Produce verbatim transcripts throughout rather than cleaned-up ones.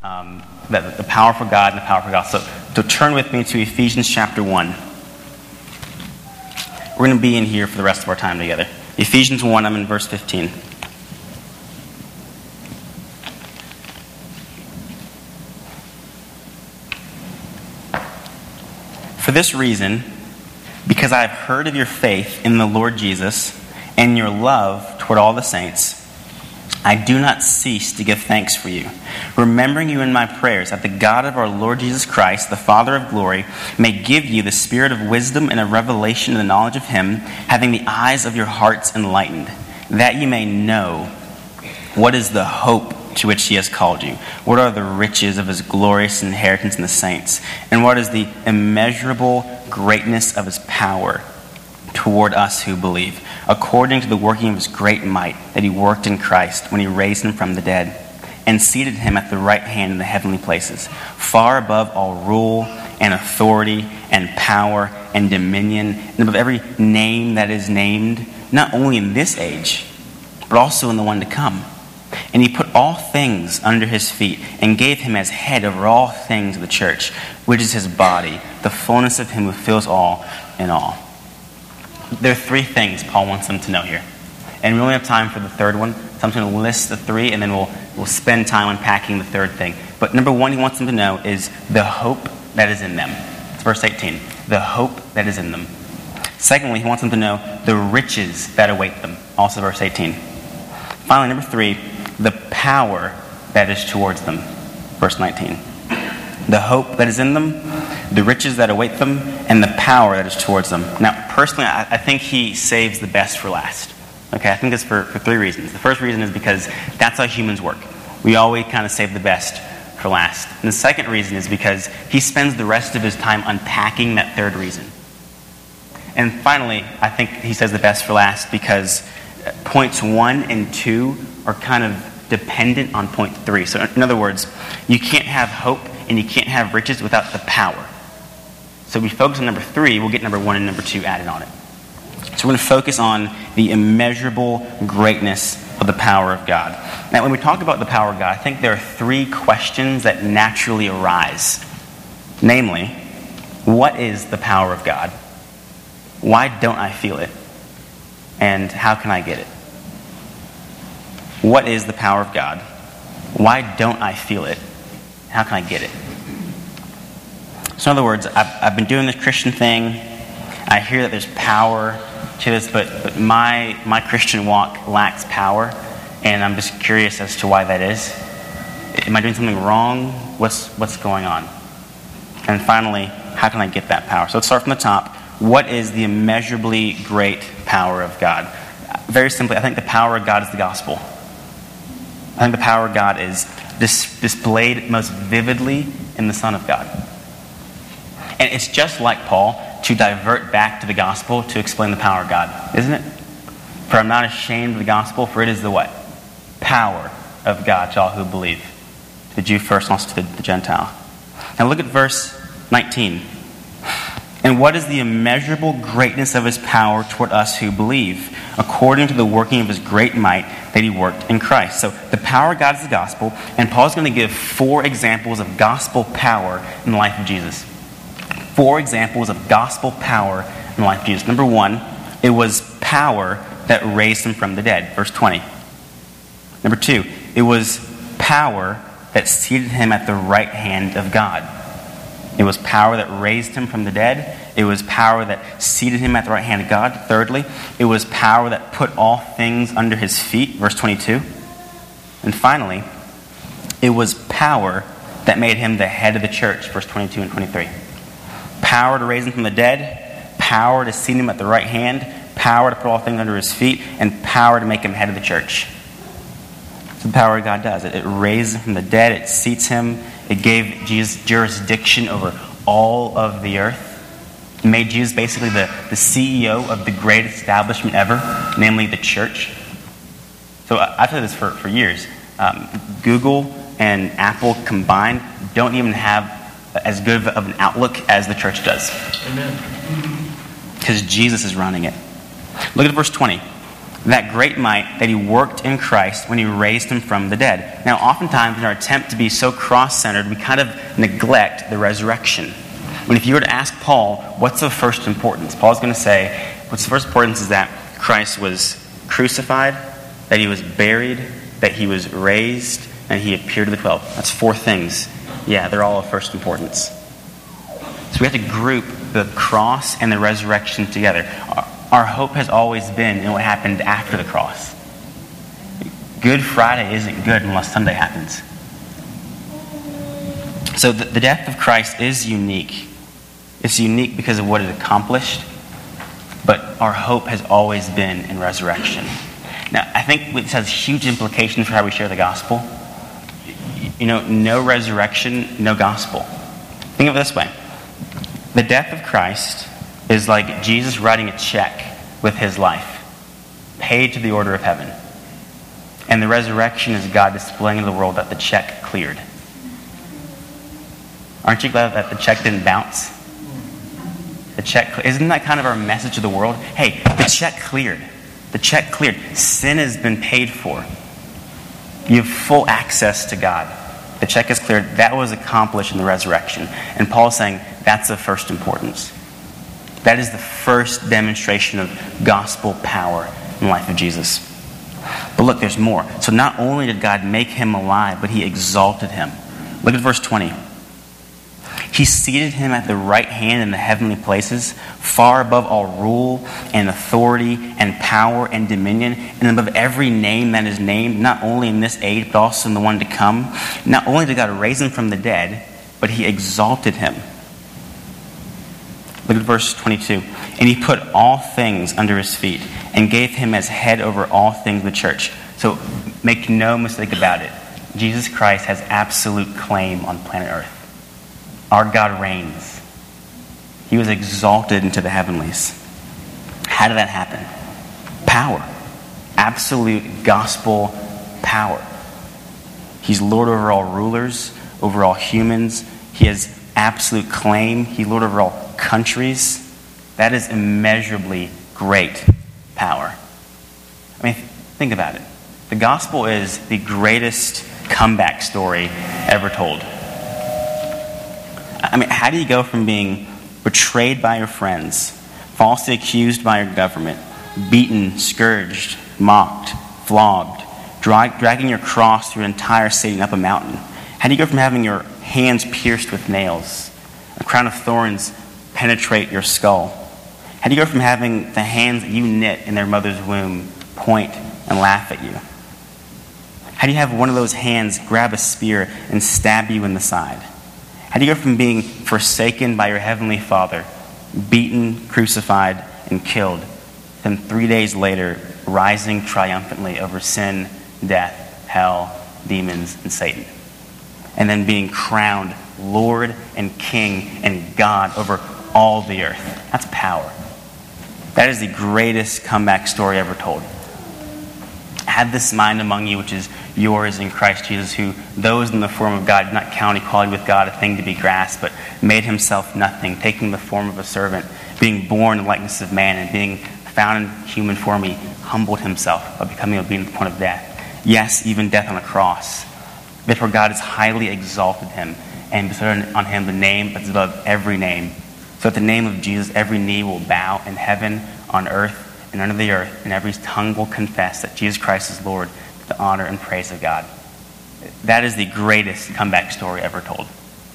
Um, that the powerful God and the powerful God. So, so turn with me to Ephesians chapter one. We're going to be in here for the rest of our time together. Ephesians one, I'm in verse fifteen. For this reason, because I have heard of your faith in the Lord Jesus and your love toward all the saints, I do not cease to give thanks for you, remembering you in my prayers, that the God of our Lord Jesus Christ, the Father of glory, may give you the spirit of wisdom and of revelation in the knowledge of him, having the eyes of your hearts enlightened, that you may know what is the hope to which he has called you, what are the riches of his glorious inheritance in the saints, and what is the immeasurable greatness of his power toward us who believe, according to the working of his great might that he worked in Christ when he raised him from the dead and seated him at the right hand in the heavenly places, far above all rule and authority and power and dominion, and above every name that is named, not only in this age, but also in the one to come. And he put all things under his feet and gave him as head over all things of the church, which is his body, the fullness of him who fills all in all. There are three things Paul wants them to know here. And we only have time for the third one, so I'm going to list the three, and then we'll we'll spend time unpacking the third thing. But number one he wants them to know is the hope that is in them. It's verse eighteen. The hope that is in them. Secondly, he wants them to know the riches that await them. Also verse eighteen. Finally, number three, the power that is towards them. Verse nineteen. The hope that is in them, the riches that await them, and the power that is towards them. Now, personally, I, I think he saves the best for last. Okay, I think it's for, for three reasons. The first reason is because that's how humans work. We always kind of save the best for last. And the second reason is because he spends the rest of his time unpacking that third reason. And finally, I think he says the best for last because points one and two are kind of dependent on point three. So in other words, you can't have hope and you can't have riches without the power. So we focus on number three, we'll get number one and number two added on it. So we're going to focus on the immeasurable greatness of the power of God. Now, when we talk about the power of God, I think there are three questions that naturally arise. Namely, what is the power of God? Why don't I feel it? And how can I get it? What is the power of God? Why don't I feel it? How can I get it? So in other words, I've, I've been doing this Christian thing. I hear that there's power to this, but, but my, my Christian walk lacks power, and I'm just curious as to why that is. Am I doing something wrong? What's, what's going on? And finally, how can I get that power? So let's start from the top. What is the immeasurably great power of God? Very simply, I think the power of God is the gospel. I think the power of God is dis- displayed most vividly in the Son of God. And it's just like Paul to divert back to the gospel to explain the power of God, isn't it? For I'm not ashamed of the gospel, for it is the what? Power of God to all who believe. To the Jew first, and also to the, the Gentile. Now look at verse nineteen. And what is the immeasurable greatness of his power toward us who believe, according to the working of his great might that he worked in Christ? So the power of God is the gospel, and Paul's going to give four examples of gospel power in the life of Jesus. Four examples of gospel power in the life of Jesus. Number one, it was power that raised him from the dead. Verse twenty. Number two, it was power that seated him at the right hand of God. It was power that raised him from the dead. It was power that seated him at the right hand of God. Thirdly, it was power that put all things under his feet. Verse twenty-two. And finally, it was power that made him the head of the church. Verse twenty-two and twenty-three. Power to raise him from the dead. Power to seat him at the right hand. Power to put all things under his feet. And power to make him head of the church. That's what the power of God does. It, it raises him from the dead. It seats him. It gave Jesus jurisdiction over all of the earth. It made Jesus basically the, the C E O of the greatest establishment ever, namely the church. So I've said this for, for years. Um, Google and Apple combined don't even have as good of an outlook as the church does. Amen. Because Jesus is running it. Look at verse twenty. That great might that he worked in Christ when he raised him from the dead. Now, oftentimes in our attempt to be so cross-centered, we kind of neglect the resurrection. When if you were to ask Paul, what's of first importance? Paul's going to say, what's of first importance is that Christ was crucified, that he was buried, that he was raised, and he appeared to the twelve. That's four things. Yeah, they're all of first importance. So we have to group the cross and the resurrection together. Our, our hope has always been in what happened after the cross. Good Friday isn't good unless Sunday happens. So the, the death of Christ is unique. It's unique because of what it accomplished, but our hope has always been in resurrection. Now, I think this has huge implications for how we share the gospel. You know, no resurrection, no gospel. Think of it this way. The death of Christ is like Jesus writing a check with his life, paid to the order of heaven. And the resurrection is God displaying to the world that the check cleared. Aren't you glad that the check didn't bounce? The check, isn't that kind of our message to the world? Hey, the check cleared. The check cleared. Sin has been paid for. You have full access to God. The check is cleared. That was accomplished in the resurrection. And Paul's saying that's of first importance. That is the first demonstration of gospel power in the life of Jesus. But look, there's more. So not only did God make him alive, but he exalted him. Look at verse twenty. He seated him at the right hand in the heavenly places, far above all rule and authority and power and dominion, and above every name that is named, not only in this age, but also in the one to come. Not only did God raise him from the dead, but he exalted him. Look at verse twenty-two. And he put all things under his feet, and gave him as head over all things in the church. So make no mistake about it. Jesus Christ has absolute claim on planet Earth. Our God reigns. He was exalted into the heavenlies. How did that happen? Power. Absolute gospel power. He's Lord over all rulers, over all humans. He has absolute claim. He's Lord over all countries. That is immeasurably great power. I mean, think about it. The gospel is the greatest comeback story ever told. I mean, how do you go from being betrayed by your friends, falsely accused by your government, beaten, scourged, mocked, flogged, drag, dragging your cross through an entire city and up a mountain? How do you go from having your hands pierced with nails, a crown of thorns penetrate your skull? How do you go from having the hands that you knit in their mother's womb point and laugh at you? How do you have one of those hands grab a spear and stab you in the side? How do you go from being forsaken by your heavenly Father, beaten, crucified, and killed, then three days later rising triumphantly over sin, death, hell, demons, and Satan? And then being crowned Lord and King and God over all the earth. That's power. That is the greatest comeback story ever told. Have this mind among you, which is yours in Christ Jesus, who, though in the form of God, did not count equality with God a thing to be grasped, but made himself nothing, taking the form of a servant, being born in the likeness of man, and being found in human form, he humbled himself by becoming obedient to the point of death. Yes, even death on a cross. Therefore God has highly exalted him and bestowed on him the name that's above every name, so at the name of Jesus every knee will bow in heaven, on earth, and under the earth, and every tongue will confess that Jesus Christ is Lord, to the honor and praise of God. That is the greatest comeback story ever told.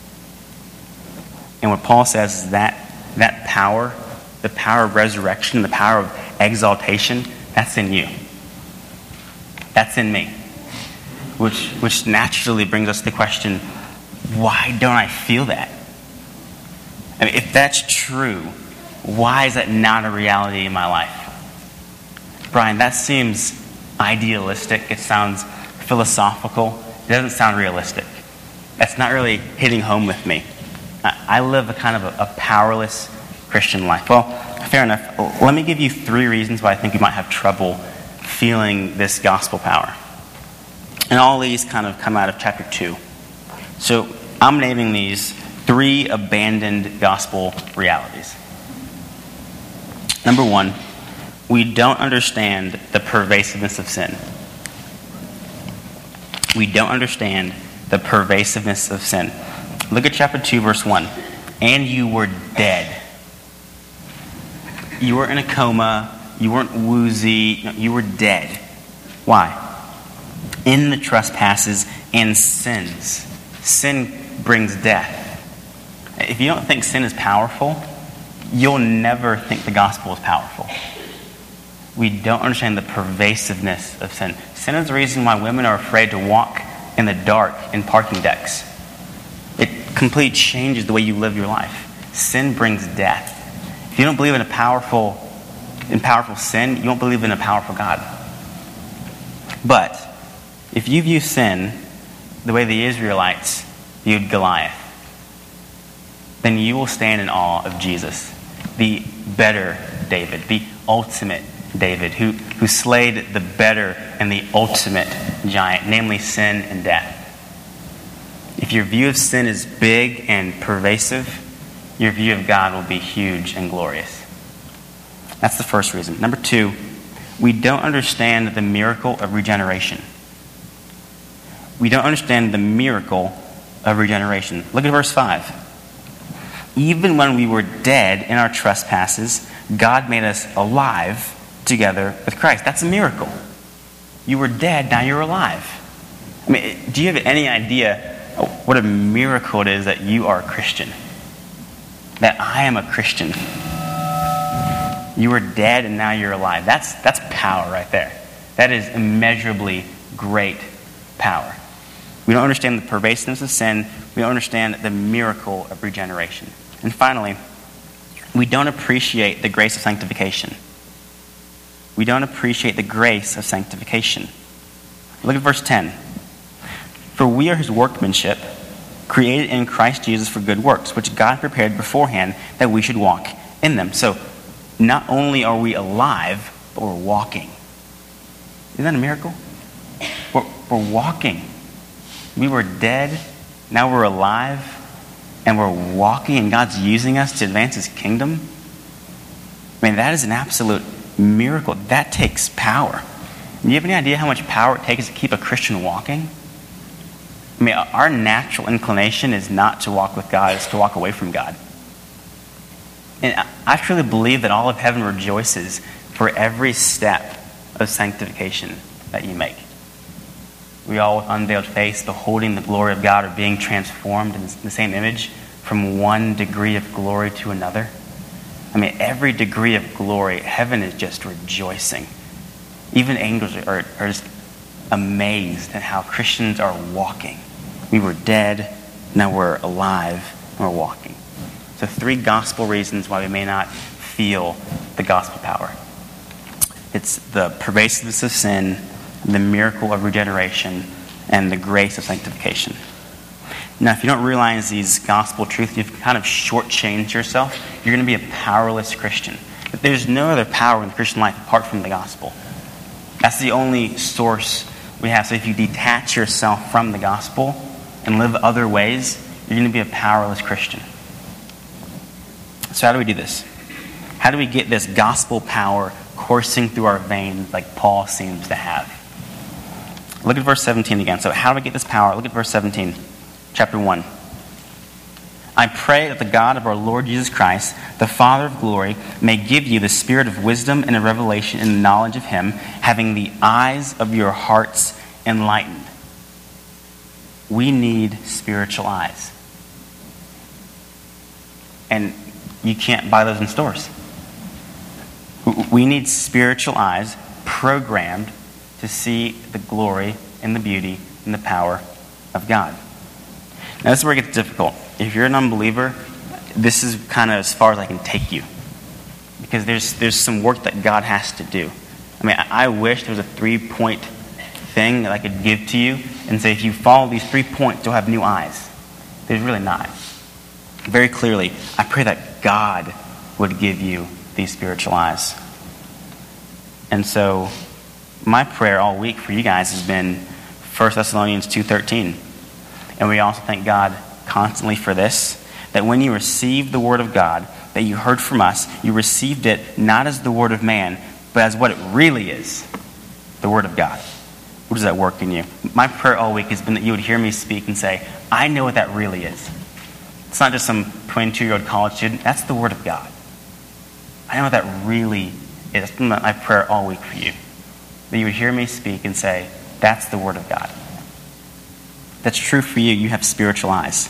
And what Paul says is that that power, the power of resurrection, the power of exaltation, that's in you. That's in me. Which, which naturally brings us to the question, why don't I feel that? I mean, if that's true, why is that not a reality in my life? Brian, that seems idealistic. It sounds philosophical. It doesn't sound realistic. That's not really hitting home with me. I live a kind of a, a powerless Christian life. Well, fair enough. Let me give you three reasons why I think you might have trouble feeling this gospel power. And all these kind of come out of chapter two. So I'm naming these three abandoned gospel realities. Number one, we don't understand the pervasiveness of sin. We don't understand the pervasiveness of sin. Look at chapter two, verse one. And you were dead. You were in a coma. You weren't woozy. No, you were dead. Why? In the trespasses and sins. Sin brings death. If you don't think sin is powerful, you'll never think the gospel is powerful. We don't understand the pervasiveness of sin. Sin is the reason why women are afraid to walk in the dark in parking decks. It completely changes the way you live your life. Sin brings death. If you don't believe in a powerful, in powerful sin, you won't believe in a powerful God. But if you view sin the way the Israelites viewed Goliath, then you will stand in awe of Jesus, the better David, the ultimate David, who, who slayed the better and the ultimate giant, namely sin and death. If your view of sin is big and pervasive, your view of God will be huge and glorious. That's the first reason. Number two, we don't understand the miracle of regeneration. We don't understand the miracle of regeneration. Look at verse five. Even when we were dead in our trespasses, God made us alive together with Christ. That's a miracle. You were dead, now you're alive. I mean, do you have any idea what a miracle it is that you are a Christian? That I am a Christian. You were dead and now you're alive. That's, that's power right there. That is immeasurably great power. We don't understand the pervasiveness of sin. We don't understand the miracle of regeneration. And finally, we don't appreciate the grace of sanctification. We don't appreciate the grace of sanctification. Look at verse ten. For we are his workmanship, created in Christ Jesus for good works, which God prepared beforehand that we should walk in them. So, not only are we alive, but we're walking. Isn't that a miracle? We're, we're walking. We were dead, now we're alive, and we're walking, and God's using us to advance his kingdom. I mean, that is an absolute miracle. That takes power. Do you have any idea how much power it takes to keep a Christian walking? I mean, our natural inclination is not to walk with God, it's to walk away from God. And I truly believe that all of heaven rejoices for every step of sanctification that you make. We all, with unveiled face, beholding the glory of God, are being transformed in the same image from one degree of glory to another. I mean, every degree of glory, heaven is just rejoicing. Even angels are, are just amazed at how Christians are walking. We were dead, now we're alive, and we're walking. So three gospel reasons why we may not feel the gospel power. It's the pervasiveness of sin, the miracle of regeneration, and the grace of sanctification. Now, if you don't realize these gospel truths, you've kind of shortchanged yourself. You're going to be a powerless Christian. But there's no other power in the Christian life apart from the gospel. That's the only source we have. So if you detach yourself from the gospel and live other ways, you're going to be a powerless Christian. So how do we do this? How do we get this gospel power coursing through our veins like Paul seems to have? Look at verse seventeen again. So how do we get this power? Look at verse seventeen, chapter one. I pray that the God of our Lord Jesus Christ, the Father of glory, may give you the spirit of wisdom and of revelation in the knowledge of him, having the eyes of your hearts enlightened. We need spiritual eyes. And you can't buy those in stores. We need spiritual eyes programmed to see the glory and the beauty and the power of God. Now this is where it gets difficult. If you're an unbeliever, this is kind of as far as I can take you. Because there's there's some work that God has to do. I mean, I, I wish there was a three-point thing that I could give to you and say, if you follow these three points, you'll have new eyes. There's really not. Very clearly, I pray that God would give you these spiritual eyes. And so, my prayer all week for you guys has been First Thessalonians two thirteen. And we also thank God constantly for this, that when you received the word of God that you heard from us, you received it not as the word of man, but as what it really is, the Word of God. What does that work in you? My prayer all week has been that you would hear me speak and say, I know what that really is. It's not just some twenty-two-year-old college student. That's the Word of God. I know what that really is. That's been my prayer all week for you. That you would hear me speak and say, that's the Word of God. That's true for you. You have spiritual eyes.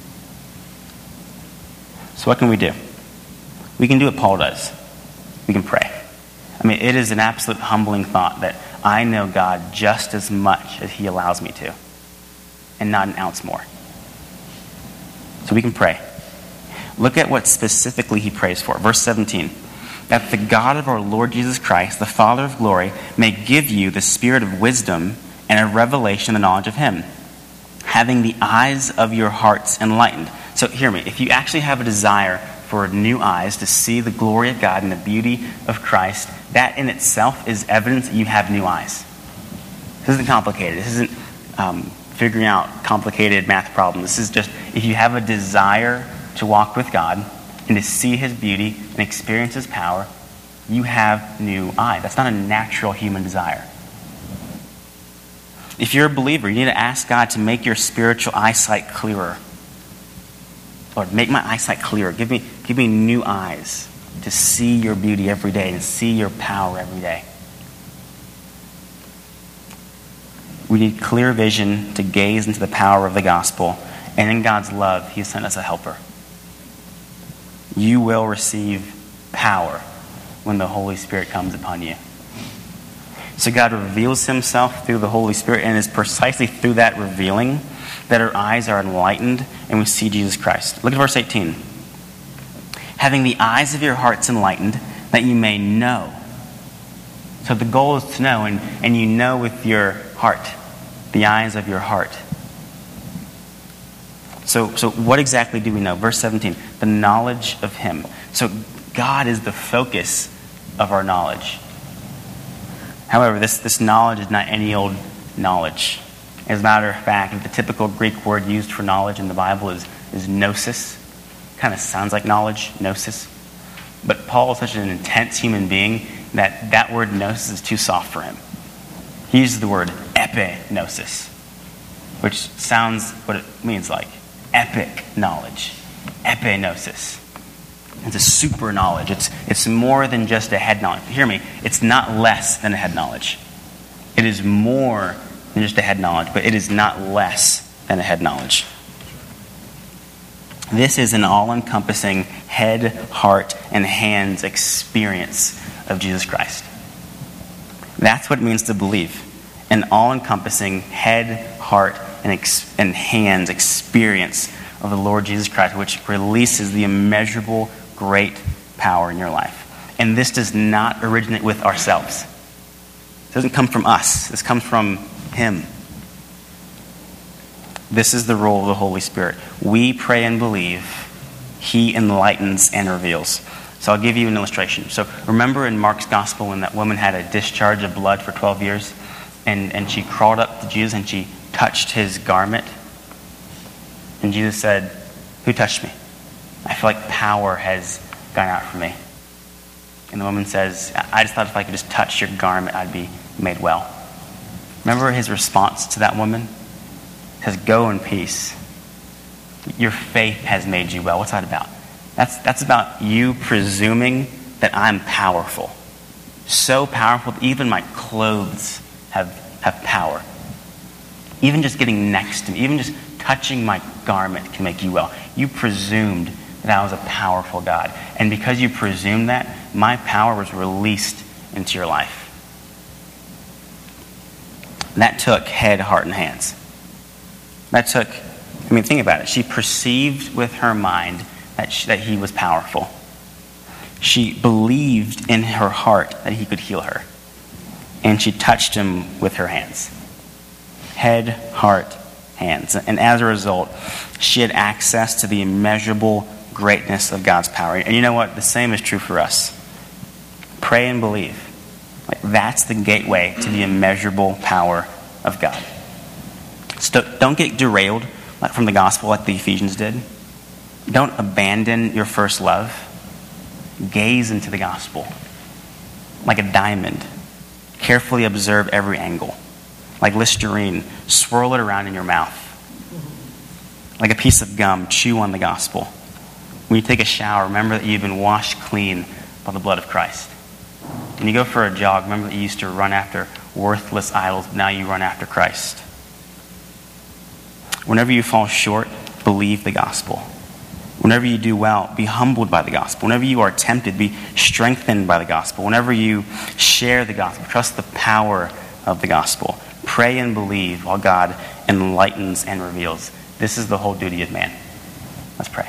So what can we do? We can do what Paul does. We can pray. I mean, it is an absolute humbling thought that I know God just as much as he allows me to, and not an ounce more. So we can pray. Look at what specifically he prays for. Verse seventeen. That the God of our Lord Jesus Christ, the Father of glory, may give you the spirit of wisdom and a revelation of the knowledge of him, having the eyes of your hearts enlightened. So hear me. If you actually have a desire for new eyes to see the glory of God and the beauty of Christ, that in itself is evidence that you have new eyes. This isn't complicated. This isn't um, figuring out complicated math problems. This is just, if you have a desire to walk with God and to see his beauty and experience his power, you have new eyes. That's not a natural human desire. If you're a believer, you need to ask God to make your spiritual eyesight clearer. Lord, make my eyesight clearer. Give me, give me new eyes to see your beauty every day and see your power every day. We need clear vision to gaze into the power of the gospel. And in God's love, he sent us a helper. You will receive power when the Holy Spirit comes upon you. So God reveals himself through the Holy Spirit, and it is precisely through that revealing that our eyes are enlightened and we see Jesus Christ. Look at verse eighteen. Having the eyes of your hearts enlightened, that you may know. So the goal is to know, and, and you know with your heart, the eyes of your heart. So, so what exactly do we know? Verse seventeen, the knowledge of him. So God is the focus of our knowledge. However, this, this knowledge is not any old knowledge. As a matter of fact, the typical Greek word used for knowledge in the Bible is, is gnosis. Kind of sounds like knowledge, gnosis. But Paul is such an intense human being that that word gnosis is too soft for him. He uses the word epignosis, which sounds what it means like. Epic knowledge. Epignosis. It's a super knowledge. It's, it's more than just a head knowledge. Hear me. It's not less than a head knowledge. It is more than just a head knowledge, but it is not less than a head knowledge. This is an all-encompassing head, heart, and hands experience of Jesus Christ. That's what it means to believe. An all-encompassing head, heart, and, ex- and hands experience of the Lord Jesus Christ, which releases the immeasurable, great power in your life. And this does not originate with ourselves. It doesn't come from us. This comes from him. This is the role of the Holy Spirit. We pray and believe. He enlightens and reveals. So I'll give you an illustration. So remember in Mark's gospel when that woman had a discharge of blood for twelve years and, and she crawled up to Jesus and she touched his garment? And Jesus said, who touched me? I feel like power has gone out from me. And the woman says, I just thought if I could just touch your garment, I'd be made well. Remember his response to that woman? He says, go in peace. Your faith has made you well. What's that about? That's, that's about you presuming that I'm powerful. So powerful that even my clothes have, have power. Even just getting next to me, even just touching my garment can make you well. You presumed that I was a powerful God. And because you presumed that, my power was released into your life. That took head, heart, and hands. That took, I mean, think about it. She perceived with her mind that, she, that he was powerful. She believed in her heart that he could heal her. And she touched him with her hands. Head, heart, hands. And as a result, she had access to the immeasurable greatness of God's power. And you know what? The same is true for us. Pray and believe. Like, that's the gateway to the immeasurable power of God. So don't get derailed from the gospel like the Ephesians did. Don't abandon your first love. Gaze into the gospel. like a diamond. Carefully observe every angle. Like Listerine, swirl it around in your mouth. Like a piece of gum, chew on the gospel. When you take a shower, remember that you've been washed clean by the blood of Christ. When you go for a jog, remember that you used to run after worthless idols, but now you run after Christ. Whenever you fall short, believe the gospel. Whenever you do well, be humbled by the gospel. Whenever you are tempted, be strengthened by the gospel. Whenever you share the gospel, trust the power of the gospel. Pray and believe while God enlightens and reveals. This is the whole duty of man. Let's pray.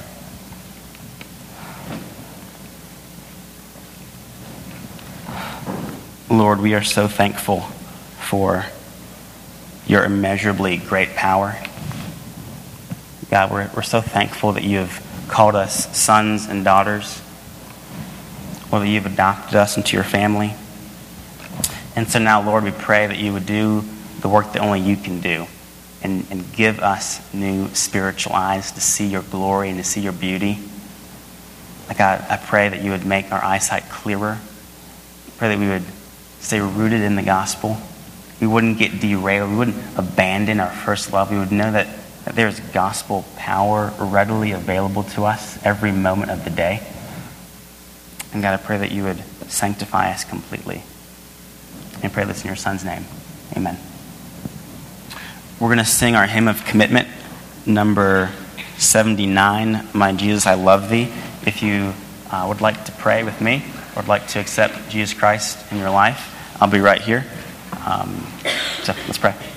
Lord, we are so thankful for your immeasurably great power. God, we're, we're so thankful that you have called us sons and daughters, or that you've adopted us into your family. And so now, Lord, we pray that you would do the work that only you can do, and, and give us new spiritual eyes to see your glory and to see your beauty. Like God, I pray that you would make our eyesight clearer. I pray that we would stay rooted in the gospel. We wouldn't get derailed. We wouldn't abandon our first love. We would know that, that there's gospel power readily available to us every moment of the day. And God, I pray that you would sanctify us completely. And I pray this in your Son's name. Amen. We're going to sing our hymn of commitment, number seventy-nine, My Jesus, I Love Thee. If you uh, would like to pray with me, or would like to accept Jesus Christ in your life, I'll be right here. Um, so let's pray.